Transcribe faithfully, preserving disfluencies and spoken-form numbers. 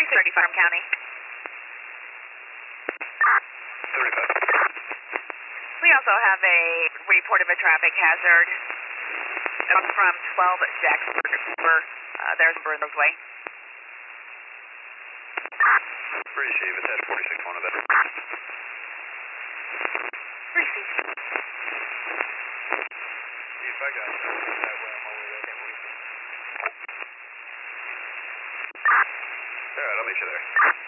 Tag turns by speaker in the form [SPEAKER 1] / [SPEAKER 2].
[SPEAKER 1] forty-six thirty Farm County.
[SPEAKER 2] thirty-five.
[SPEAKER 1] We also have a report of a traffic hazard. It comes from twelve Jacksburg. Uh, there's a Burns Way.
[SPEAKER 2] Receive, it's at forty-six one of it.
[SPEAKER 1] Receive.
[SPEAKER 2] If I got that way, I'm over there. Alright, I'll meet you there.